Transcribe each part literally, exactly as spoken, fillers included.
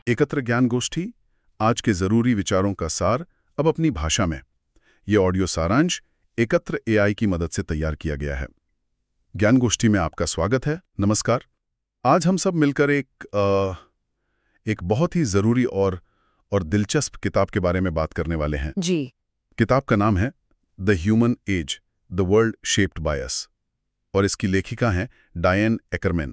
एकत्र ज्ञान गोष्ठी, आज के जरूरी विचारों का सार अब अपनी भाषा में। ये ऑडियो सारांश एकत्र एआई की मदद से तैयार किया गया है। ज्ञान गोष्ठी में आपका स्वागत है। नमस्कार। आज हम सब मिलकर एक आ, एक बहुत ही जरूरी और और दिलचस्प किताब के बारे में बात करने वाले हैं जी। किताब का नाम है the human age, the world shaped by us, और इसकी लेखिका हैं डायन एकरमैन।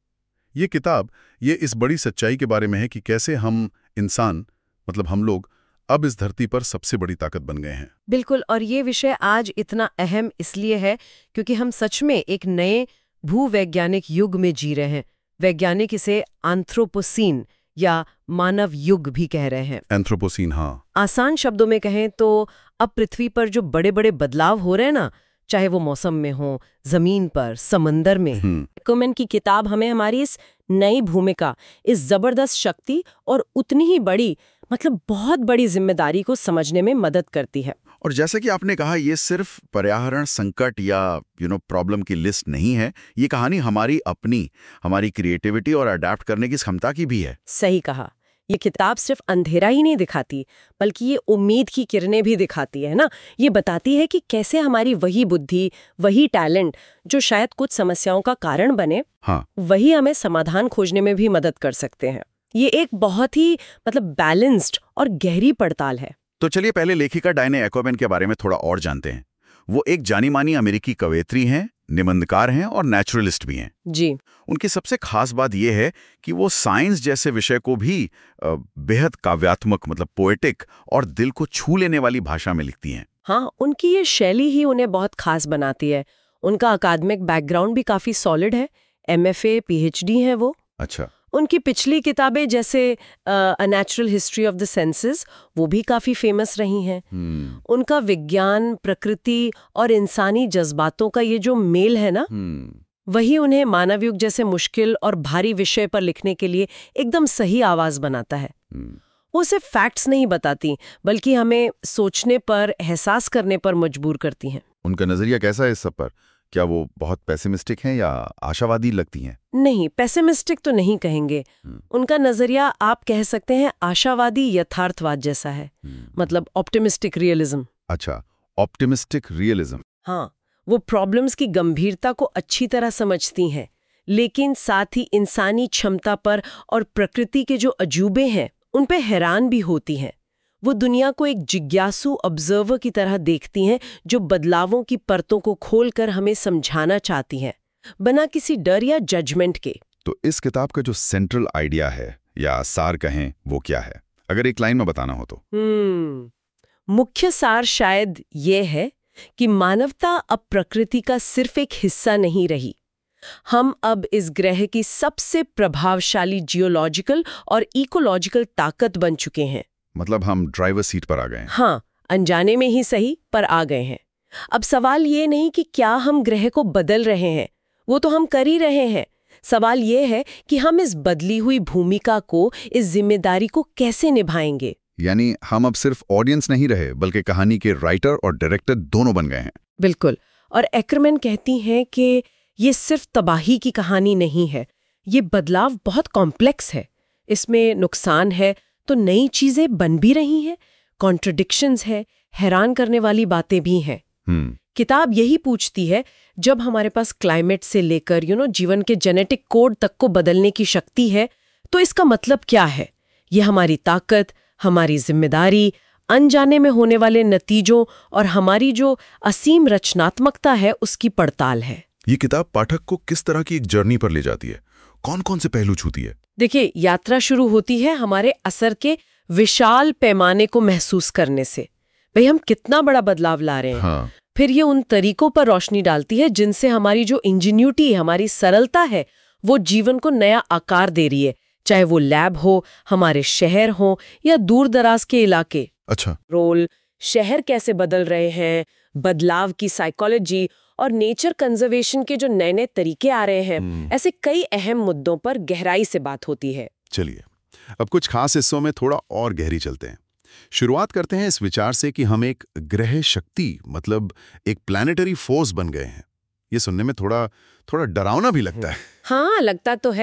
ये किताब ये इस बड़ी सच्चाई के बारे में है कि कैसे हम इंसान, मतलब हम लोग, अब इस धरती पर सबसे बड़ी ताकत बन गए हैं। बिल्कुल, और ये विषय आज इतना अहम इसलिए है क्योंकि हम सच में एक नए भूवैज्ञानिक युग में जी रहे हैं। वैज्ञानिक इसे एंथ्रोपोसीन या मानव युग भी कह रहे हैं। एंथ्रोपोसीन, हाँ। आसान शब्दों में कहें तो अब पृथ्वी पर जो बड़े बड़े बदलाव हो रहे हैं ना, चाहे वो मौसम में हो, जमीन पर, समंदर में, एकरमैन की किताब हमें हमारी इस नई भूमिका, इस जबरदस्त शक्ति और उतनी ही बड़ी, मतलब बहुत बड़ी जिम्मेदारी को समझने में मदद करती है। और जैसा कि आपने कहा, ये सिर्फ पर्यावरण संकट या यू नो प्रॉब्लम की लिस्ट नहीं है। ये कहानी हमारी अपनी, हमारी क्रिएटिविटी और अडेप्ट करने की क्षमता की भी है। सही कहा। ये किताब सिर्फ अंधेरा ही नहीं दिखाती, बल्कि ये उम्मीद की किरणें भी दिखाती है ना। ये बताती है कि कैसे हमारी वही बुद्धि, वही टैलेंट जो शायद कुछ समस्याओं का कारण बने, हाँ, वही हमें समाधान खोजने में भी मदद कर सकते हैं। ये एक बहुत ही मतलब बैलेंस्ड और गहरी पड़ताल है। तो चलिए पहले लेखिका डायन एकरमैन के बारे में थोड़ा और जानते हैं। वो एक जानी मानी अमेरिकी कवयित्री हैं, निबंधकार हैं और नेचुरलिस्ट भी हैं। जी। उनकी सबसे खास बात यह है कि वो साइंस जैसे विषय को भी अ, बेहद काव्यात्मक, मतलब पोएटिक और दिल को छू लेने वाली भाषा में लिखती हैं। हाँ, उनकी ये शैली ही उन्हें बहुत खास बनाती है। उनका अकादमिक बैकग्राउंड भी काफी सॉलिड है। एमएफए, पीएचडी हैं वो। अच्छा। उनकी पिछली किताबें जैसे a natural history of the senses, वो भी काफी फेमस रही हैं। हम्म उनका विज्ञान, प्रकृति और इंसानी जज्बातों का ये जो मेल है ना, हम्म वही उन्हें मानव युग जैसे मुश्किल और भारी विषय पर लिखने के लिए एकदम सही आवाज बनाता है। हम्म वो सिर्फ फैक्ट्स नहीं बताती, बल्कि हमें सोचने पर, एहसास करने पर मजबूर करती हैं। उनका नजरिया कैसा है इस सब पर? क्या वो बहुत पेसिमिस्टिक हैं या आशावादी लगती हैं? नहीं, पेसिमिस्टिक तो नहीं कहेंगे। उनका नजरिया आप कह सकते हैं आशावादी यथार्थवाद जैसा है, मतलब ऑप्टिमिस्टिक रियलिज्म। अच्छा, ऑप्टिमिस्टिक रियलिज्म। हाँ, वो प्रॉब्लम्स की गंभीरता को अच्छी तरह समझती हैं, लेकिन साथ ही इंसानी क्षमता पर और प्रकृति के जो अजूबे हैं उन पे हैरान भी होती हैं। वो दुनिया को एक जिज्ञासु ऑब्जर्वर की तरह देखती हैं, जो बदलावों की परतों को खोलकर हमें समझाना चाहती हैं, बिना किसी डर या जजमेंट के। तो इस किताब का जो सेंट्रल आइडिया है या सार कहें, वो क्या है, अगर एक लाइन में बताना हो तो? हम्म मुख्य सार शायद ये है कि मानवता अब प्रकृति का सिर्फ एक हिस्सा नहीं रही। हम अब इस ग्रह की सबसे प्रभावशाली जियोलॉजिकल और इकोलॉजिकल ताकत बन चुके हैं। मतलब हम ड्राइवर सीट पर आ गए हैं। हाँ, अनजाने में ही सही, पर आ गए हैं। अब सवाल ये नहीं कि क्या हम ग्रह को बदल रहे हैं, वो तो हम कर ही रहे हैं। सवाल ये है कि हम इस बदली हुई भूमिका को, इस जिम्मेदारी को कैसे निभाएंगे। यानी हम अब सिर्फ ऑडियंस नहीं रहे, बल्कि कहानी के राइटर और डायरेक्टर दोनों बन गए हैं। बिल्कुल। और एकरमैन कहती हैं कि ये सिर्फ तबाही की कहानी नहीं है, ये बदलाव बहुत कॉम्प्लेक्स है। इसमें नुकसान है तो नई चीजें बन भी रही हैं, कॉन्ट्रडिक्शंस है, हैरान करने वाली बातें भी हैं। हम्म किताब यही पूछती है, जब हमारे पास क्लाइमेट से लेकर यू नो जीवन के जेनेटिक कोड तक को बदलने की शक्ति है, तो इसका मतलब क्या है? ये हमारी ताकत, हमारी जिम्मेदारी, अनजाने में होने वाले नतीजों और हमारी जो असीम रचनात्मकता है, उसकी पड़ताल है। ये किताब पाठक को किस तरह की एक जर्नी पर ले जाती है? कौन कौन से पहलू छूती है? देखिए, यात्रा शुरू होती है हमारे असर के विशाल पैमाने को महसूस करने से। भाई, हम कितना बड़ा बदलाव ला रहे हैं। हाँ। फिर ये उन तरीकों पर रोशनी डालती है जिनसे हमारी जो इंजीन्यूटी, हमारी सरलता है, वो जीवन को नया आकार दे रही है, चाहे वो लैब हो, हमारे शहर हो या दूर दराज के इलाके। अच्छा। रोल, शहर कैसे बदल रहे हैं, बदलाव की साइकोलॉजी और नेचर कंजर्वेशन के जो नए नए तरीके आ रहे हैं, ऐसे कई अहम मुद्दों पर गहराई से बात होती है। चलिए, अब कुछ खास हिस्सों में थोड़ा और गहरी चलते हैं। शुरुआत करते हैं इस विचार से कि हम एक ग्रह शक्ति, मतलब एक प्लैनेटरी फोर्स बन गए हैं। ये सुनने में थोड़ा थोड़ा डरावना भी लगता है। हाँ, लगता तो है।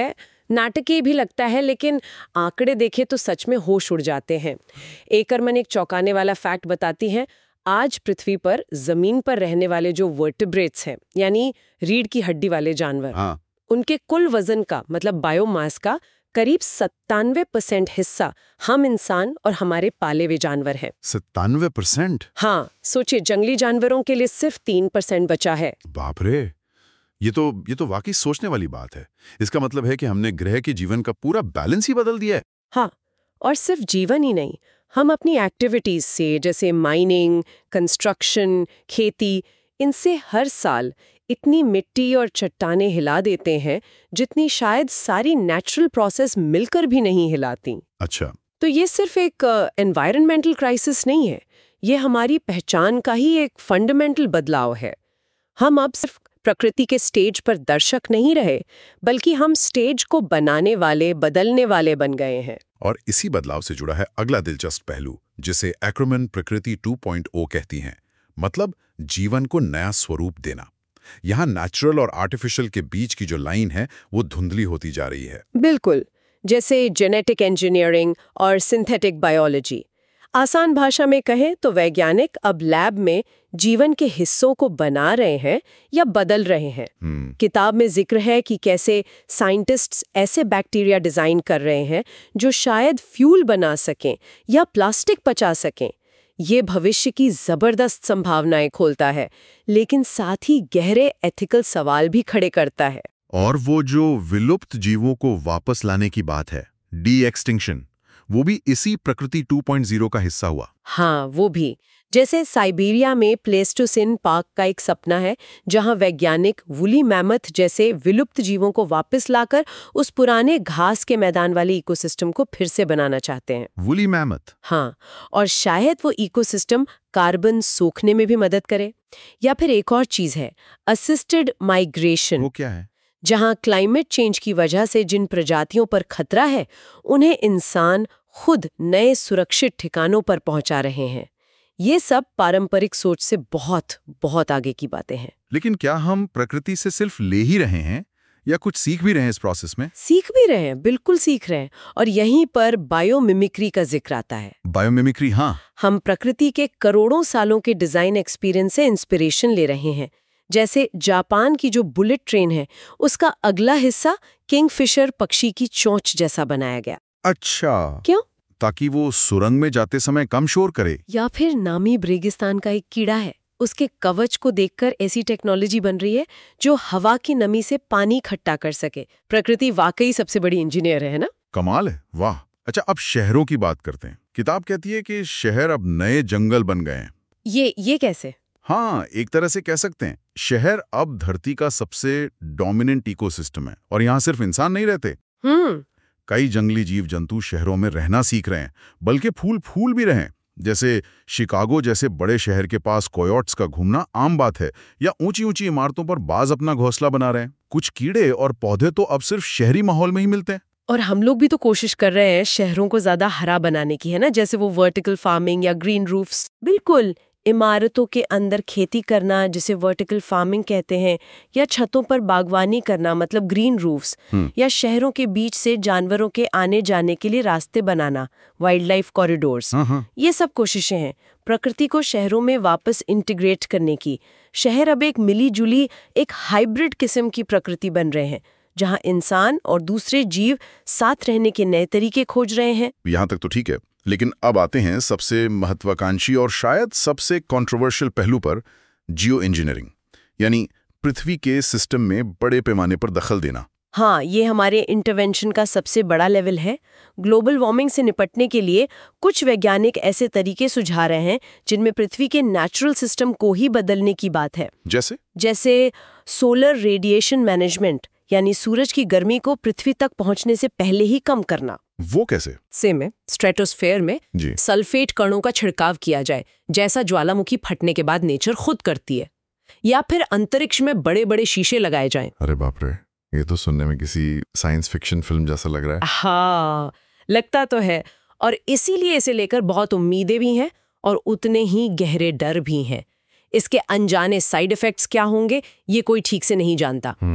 नाटकीय भी लगता है, लेकिन आंकड़े देखे तो सच में होश उड़ जाते हैं। एकरमन एक चौंकाने वाला फैक्ट बताती है, आज पृथ्वी पर जमीन पर रहने वाले जो वर्टिब्रेट्स हैं, यानी रीढ़ की हड्डी वाले जानवर, हाँ। उनके कुल वजन का मतलब बायोमास का करीब सत्तानवे परसेंट हिस्सा हम इंसान और हमारे पाले हुए जानवर हैं। सत्तानवे परसेंट? हाँ, सोचिए, जंगली जानवरों के लिए सिर्फ तीन परसेंट बचा है। बाप रे, ये तो ये तो वाकई सोचने वाली बात है। इसका मतलब है कि हमने ग्रह के जीवन का पूरा बैलेंस ही बदल दिया है। हाँ, और सिर्फ जीवन ही नहीं, हम अपनी एक्टिविटीज से, जैसे माइनिंग, कंस्ट्रक्शन, खेती, इनसे हर साल इतनी मिट्टी और चट्टानें हिला देते हैं जितनी शायद सारी नेचुरल प्रोसेस मिलकर भी नहीं हिलाती। अच्छा। तो ये सिर्फ एक एनवायरनमेंटल uh, क्राइसिस नहीं है, ये हमारी पहचान का ही एक फंडामेंटल बदलाव है। हम अब सिर्फ प्रकृति के स्टेज पर दर्शक नहीं रहे, बल्कि हम स्टेज को बनाने वाले, बदलने वाले बन गए हैं। और इसी बदलाव से जुड़ा है अगला दिलचस्प पहलू, जिसे एक्रोमैन प्रकृति टू पॉइंट ओ कहती हैं, मतलब जीवन को नया स्वरूप देना। यहाँ नेचुरल और आर्टिफिशियल के बीच की जो लाइन है वो धुंधली होती जा रही है। बिल्कुल, जैसे जेनेटिक इंजीनियरिंग और सिंथेटिक बायोलॉजी। आसान भाषा में कहें तो वैज्ञानिक अब लैब में जीवन के हिस्सों को बना रहे हैं या बदल रहे हैं। hmm. किताब में जिक्र है कि कैसे साइंटिस्ट्स ऐसे बैक्टीरिया डिजाइन कर रहे हैं जो शायद फ्यूल बना सकें या प्लास्टिक पचा सकें। ये भविष्य की जबरदस्त संभावनाएं खोलता है, लेकिन साथ ही गहरे एथिकल सवाल भी खड़े करता है। और वो जो विलुप्त जीवों को वापस लाने की बात है, डी एक्सटिंक्शन, वो भी इसी प्रकृति टू पॉइंट ओ का हिस्सा हुआ। हाँ, वो भी। जैसे साइबेरिया में प्लेस्टोसिन पार्क का एक सपना है, जहां वैज्ञानिक वुली मैमथ जैसे विलुप्त जीवों को वापस लाकर उस पुराने घास के मैदान वाले इकोसिस्टम को फिर से बनाना चाहते हैं। Woolly mammoth? हाँ, और शायद वो इकोसिस्टम कार्बन सोखने में भी मदद करे। या फिर एक और चीज है, असिस्टेड माइग्रेशन। वो क्या है? जहां क्लाइमेट चेंज की वजह से जिन प्रजातियों पर खतरा है, उन्हें इंसान खुद नए सुरक्षित ठिकानों पर पहुंचा रहे हैं। ये सब पारंपरिक सोच से बहुत बहुत आगे की बातें हैं। लेकिन क्या हम प्रकृति से सिर्फ ले ही रहे हैं या कुछ सीख भी रहे हैं इस प्रोसेस में? सीख भी रहे हैं, बिल्कुल सीख रहे हैं। और यहीं पर बायोमिमिक्री का जिक्र आता है। बायोमिमिक्री? हाँ। हम प्रकृति के करोड़ों सालों के डिजाइन एक्सपीरियंस से इंस्पिरेशन ले रहे हैं। जैसे जापान की जो बुलेट ट्रेन है, उसका अगला हिस्सा किंगफिशर पक्षी की चोंच जैसा बनाया गया। अच्छा, क्यों? ताकि वो सुरंग में जाते समय कम शोर करे। या फिर नामी रेगिस्तान का एक कीड़ा है, उसके कवच को देखकर ऐसी टेक्नोलॉजी बन रही है जो हवा की नमी से पानी इकट्ठा कर सके। प्रकृति वाकई सबसे बड़ी इंजीनियर है ना? कमाल है, वाह। अच्छा, अब शहरों की बात करते हैं। किताब कहती है कि शहर अब नए जंगल बन गए हैं। ये ये कैसे? हाँ, एक तरह से कह सकते हैं शहर अब धरती का सबसे डोमिनेंट इकोसिस्टम है, और यहाँ सिर्फ इंसान नहीं रहते। हम्म कई जंगली जीव जंतु शहरों में रहना सीख रहे हैं, बल्कि फूल फूल भी रहे हैं। जैसे शिकागो जैसे बड़े शहर के पास कोयोट्स का घूमना आम बात है, या ऊंची ऊंची इमारतों पर बाज अपना घोंसला बना रहे हैं। कुछ कीड़े और पौधे तो अब सिर्फ शहरी माहौल में ही मिलते हैं। और हम लोग भी तो कोशिश कर रहे हैं शहरों को ज्यादा हरा बनाने की, है ना? जैसे वो वर्टिकल फार्मिंग या ग्रीन रूफ्स। बिल्कुल, इमारतों के अंदर खेती करना जिसे वर्टिकल फार्मिंग कहते हैं, या छतों पर बागवानी करना मतलब ग्रीन रूफ्स, या शहरों के बीच से जानवरों के आने जाने के लिए रास्ते बनाना, वाइल्ड लाइफ कॉरिडोर्स। ये सब कोशिशें हैं प्रकृति को शहरों में वापस इंटीग्रेट करने की। शहर अब एक मिली जुली, एक हाइब्रिड किस्म की प्रकृति बन रहे हैं, जहां इंसान और दूसरे जीव साथ रहने के नए तरीके खोज रहे हैं। यहाँ तक तो ठीक है, लेकिन अब आते हैं सबसे महत्वाकांक्षी और शायद सबसे कंट्रोवर्शियल पहलू पर, जियो इंजीनियरिंग, यानी पृथ्वी के सिस्टम में बड़े पैमाने पर दखल देना। हाँ, ये हमारे इंटरवेंशन का सबसे बड़ा लेवल है। ग्लोबल वार्मिंग से निपटने के लिए कुछ वैज्ञानिक ऐसे तरीके सुझा रहे हैं जिनमें पृथ्वी के नेचुरल सिस्टम को ही बदलने की बात है। जैसे जैसे सोलर रेडिएशन मैनेजमेंट, यानी सूरज की गर्मी को पृथ्वी तक पहुंचने से पहले ही कम करना। वो कैसे? से में स्ट्रेटोस्फेयर में जी। सल्फेट कणों का छिड़काव किया जाए, जैसा ज्वालामुखी फटने के बाद नेचर खुद करती है। या फिर अंतरिक्ष में बड़े बड़े शीशे लगाए जाएं। अरे बाप रे, ये तो सुनने में किसी साइंस फिक्शन फिल्म जैसा लग रहा है। हाँ, लगता तो है। और इसीलिए इसे लेकर बहुत उम्मीदें भी हैं और उतने ही गहरे डर भी हैं। इसके अनजाने साइड इफेक्ट्स क्या होंगे, ये कोई ठीक से नहीं जानता।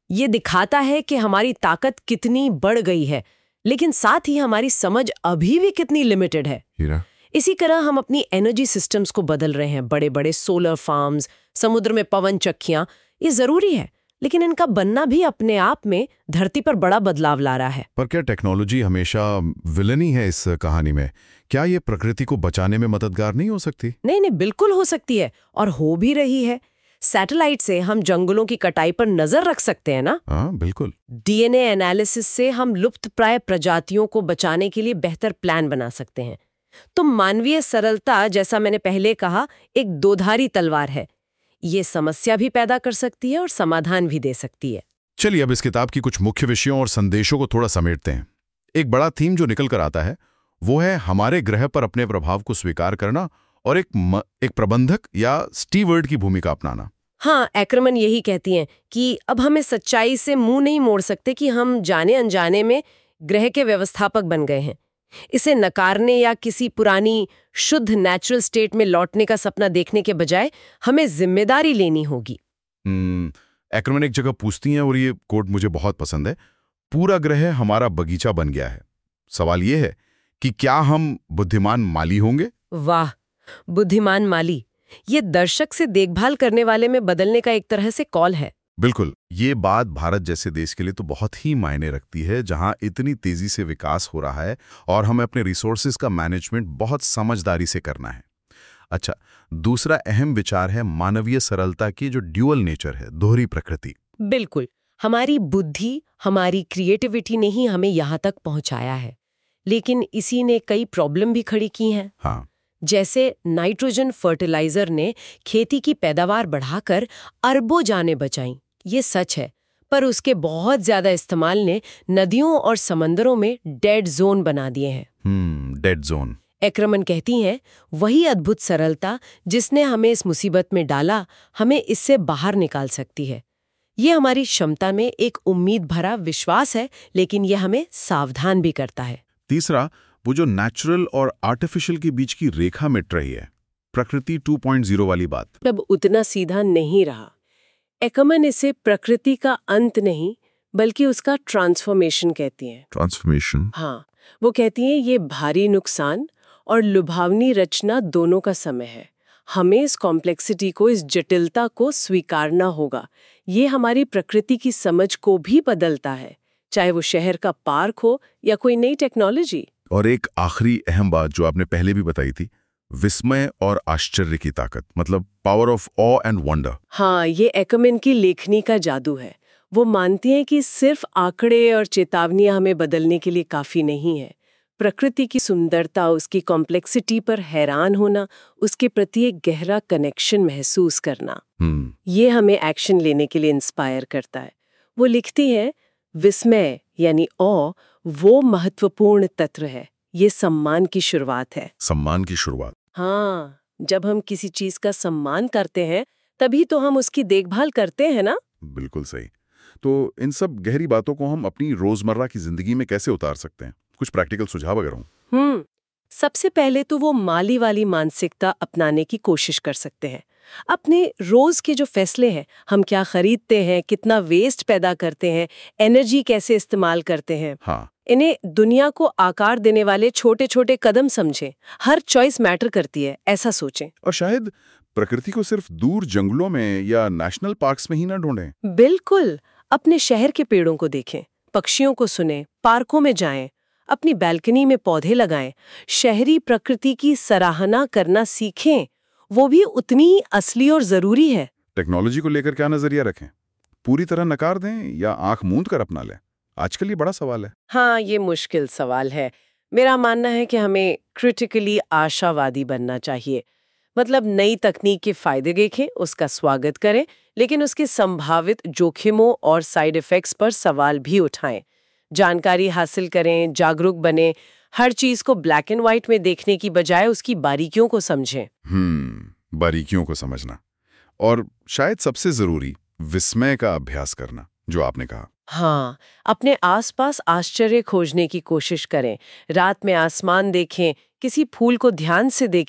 ये दिखाता है कि हमारी ताकत कितनी बढ़ गई है, लेकिन साथ ही हमारी समझ अभी भी कितनी लिमिटेड है। हीरा, इसी तरह हम अपनी एनर्जी सिस्टम्स को बदल रहे हैं। बड़े बड़े सोलर फार्म्स, समुद्र में पवन चक्कियां, ये जरूरी है, लेकिन इनका बनना भी अपने आप में धरती पर बड़ा बदलाव ला रहा है। पर क्या टेक्नोलॉजी हमेशा विलन ही है इस कहानी में? क्या ये प्रकृति को बचाने में मददगार नहीं हो सकती? नहीं नहीं, बिल्कुल हो सकती है, और हो भी रही है। सैटेलाइट से हम जंगलों की कटाई पर नजर रख सकते हैं ना। हाँ, बिल्कुल। डीएनए एनालिसिस से हम लुप्तप्राय प्रजातियों को बचाने के लिए बेहतर प्लान बना सकते हैं। तो मानवीय सरलता, जैसा मैंने पहले कहा, एक दोधारी तलवार है। ये समस्या भी पैदा कर सकती है और समाधान भी दे सकती है। चलिए अब इस किताब की कुछ मुख्य विषयों और संदेशों को थोड़ा समेटते हैं। एक बड़ा थीम जो निकल कर आता है वो है हमारे ग्रह पर अपने प्रभाव को स्वीकार करना और एक म, एक प्रबंधक या स्टीवर्ड की भूमिका अपनाना। हाँ, एक्रमन यही कहती हैं कि अब हमें सच्चाई से मुंह नहीं मोड़ सकते कि हम जाने अनजाने में ग्रह के व्यवस्थापक बन गए हैं। इसे नकारने या किसी पुरानी शुद्ध नेचुरल स्टेट में लौटने का सपना देखने के बजाय हमें जिम्मेदारी लेनी होगी। हम्म, एक्रमन एक जगह पूछती हैं और ये कोट मुझे बहुत पसंद है, पूरा ग्रह हमारा बगीचा बन गया है। सवाल ये है कि क्या हम बुद्धिमान माली होंगे? वाह, बुद्धिमान माली, ये दर्शक से देखभाल करने वाले में बदलने का एक तरह से कॉल है। बिल्कुल। ये बात भारत जैसे देश के लिए तो बहुत ही मायने रखती है, जहां इतनी तेजी से विकास हो रहा है और हमें अपने रिसोर्सेज का मैनेजमेंट बहुत समझदारी से करना है। अच्छा, दूसरा अहम विचार है मानवीय सरलता की जो ड्यूअल नेचर है, दोहरी प्रकृति। बिल्कुल, हमारी बुद्धि, हमारी क्रिएटिविटी ने ही हमें यहाँ तक पहुँचाया है, लेकिन इसी ने कई प्रॉब्लम भी खड़ी की हैं। हाँ, जैसे नाइट्रोजन फर्टिलाइजर ने खेती की पैदावार बढ़ाकर अरबों जानें बचाईं, ये सच है, पर उसके बहुत ज्यादा इस्तेमाल ने नदियों और समंदरों में डेड जोन बना दिए हैं। हम्म डेड जोन। एक्रमन कहती हैं, वही अद्भुत सरलता जिसने हमें इस मुसीबत में डाला, हमें इससे बाहर निकाल सकती है। ये हमारी क्षमता में एक उम्मीद भरा विश्वास है, लेकिन ये हमें सावधान भी करता है। तीसरा, वो जो नेचुरल और आर्टिफिशियल के बीच की रेखा मिट रही है, प्रकृति टू पॉइंट ज़ीरो वाली बात। अब उतना सीधा नहीं रहा। एक्रमन इसे प्रकृति का अंत नहीं, बल्कि उसका ट्रांसफॉर्मेशन कहती हैं। ट्रांसफॉर्मेशन? हाँ, वो कहती हैं ये भारी नुकसान और लुभावनी रचना दोनों का समय है। हमें इस कॉम्प्लेक्सिटी को, इस जटिलता को स्वीकारना होगा। ये हमारी प्रकृति की समझ को भी बदलता है, चाहे वो शहर का पार्क हो या कोई नई टेक्नोलॉजी। और एक आखिरी अहम बात जो आपने पहले भी बताई थी, विस्मय और आश्चर्य की ताकत, मतलब power of awe and wonder. हाँ, ये एक्रमन की लेखनी का जादू है। वो मानती हैं कि सिर्फ आंकड़े और चेतावनियां हमें बदलने के लिए काफी नहीं है। प्रकृति की सुंदरता, उसकी कॉम्प्लेक्सिटी पर हैरान होना, उसके प्रति एक गहरा कनेक्शन महसूस करना, हम्म ये हमें एक्शन लेने के लिए इंस्पायर करता है। वो लिखती है, विस्मय यानी ऑ वो महत्वपूर्ण तत्व है, ये सम्मान की शुरुआत है। सम्मान की शुरुआत। हाँ, जब हम किसी चीज का सम्मान करते हैं तभी तो हम उसकी देखभाल करते हैं ना। बिल्कुल सही। तो इन सब गहरी बातों को हम अपनी रोजमर्रा की जिंदगी में कैसे उतार सकते हैं? कुछ प्रैक्टिकल सुझाव अगर हों। हम्म सबसे पहले तो वो माली वाली मानसिकता अपनाने की कोशिश कर सकते हैं। अपने रोज के जो फैसले हैं, हम क्या खरीदते हैं, कितना वेस्ट पैदा करते हैं, एनर्जी कैसे इस्तेमाल करते हैं, हाँ, इन्हें दुनिया को आकार देने वाले छोटे छोटे कदम समझें। हर चॉइस मैटर करती है, ऐसा सोचें। और शायद प्रकृति को सिर्फ दूर जंगलों में या नेशनल पार्क्स में ही ना ढूंढें। बिल्कुल, अपने शहर के पेड़ों को देखें, पक्षियों को सुनें, पार्कों में जाएं, अपनी बैल्कनी में पौधे लगाएं। शहरी प्रकृति की सराहना करना सीखें, वो भी उतनी ही असली और जरूरी है। टेक्नोलॉजी को लेकर क्या नजरिया रखें? पूरी तरह नकार दें या आंख मूंद कर अपना लें? आजकल ये बड़ा सवाल है। हाँ, ये मुश्किल सवाल है। मेरा मानना है कि हमें क्रिटिकली आशावादी बनना चाहिए। मतलब नई तकनीक के फायदे देखें, उसका स्वागत करें, लेकिन उसके संभावित जोखिमों और साइड इफेक्ट्स पर सवाल भी उठाएं। जानकारी हासिल करें, जागरूक बने, हर चीज को ब्लैक एंड व्हाइट में देखने की बजाय उसकी बारीकियों को समझें। हम्म बारीकियों को समझना, और शायद सबसे जरूरी विस्मय का अभ्यास करना, जो आपने कहा। हाँ, अपने आसपास आश्चर्य खोजने की कोशिश करें। रात में आसमान देखें, किसी फूल को ध्यान से देखें,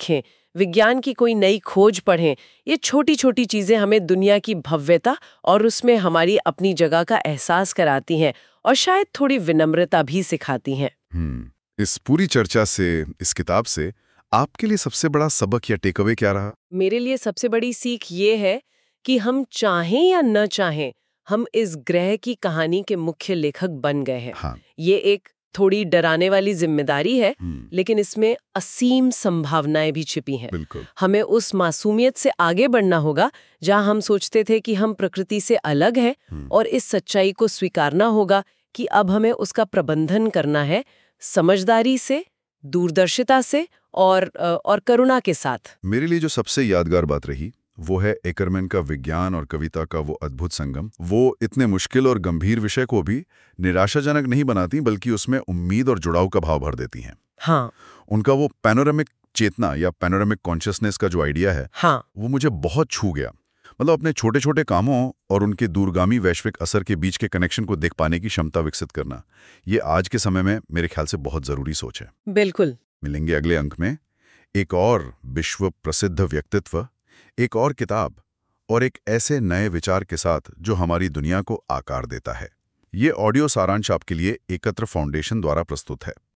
विज्ञान की कोई नई खोज पढ़ें। ये छोटी छोटी चीजें हमें दुनिया की भव्यता और उसमें हमारी अपनी जगह का एहसास कराती हैं और शायद थोड़ी विनम्रता भी सिखाती हैं। हम्म इस पूरी चर्चा से, इस किताब से आपके लिए सबसे बड़ा सबक या टेकअवे क्या रहा? मेरे लिए सबसे बड़ी सीख ये है कि हम चाहें या न चाहें, हम इस ग्रह की कहानी के मुख्य लेखक बन गए हैं। हाँ। ये एक थोड़ी डराने वाली जिम्मेदारी है, हम्म, लेकिन इसमें असीम संभावनाएं भी छिपी हैं। बिल्कुल। हमें उस मासूमियत से आगे बढ़ना होगा जहां हम सोचते थे कि हम प्रकृति से अलग हैं, हम्म, और इस सच्चाई को स्वीकारना होगा कि अब हमें उसका प्रबंधन करना है, समझदारी से, दूरदर्शिता से और अ, और करुणा के साथ। मेरे लिए जो सबसे यादगार बात रही वो है एकरमैन का विज्ञान और कविता का वो अद्भुत संगम। वो इतने मुश्किल और गंभीर विषय को भी निराशाजनक नहीं बनाती, बल्कि उसमें उम्मीद और जुड़ाव का भाव भर देती हैं। हाँ उनका वो पैनोरामिक चेतना या पैनोरामिक कॉन्शियसनेस का जो आइडिया है, हाँ वो मुझे बहुत छू गया। मतलब अपने छोटे छोटे कामों और उनके दूरगामी वैश्विक असर के बीच के कनेक्शन को देख पाने की क्षमता विकसित करना, ये आज के समय में मेरे ख्याल से बहुत जरूरी सोच है। बिल्कुल। मिलेंगे अगले अंक में एक और विश्व प्रसिद्ध व्यक्तित्व, एक और किताब और एक ऐसे नए विचार के साथ जो हमारी दुनिया को आकार देता है। ये ऑडियो सारांश आपके लिए एकत्र फाउंडेशन द्वारा प्रस्तुत है।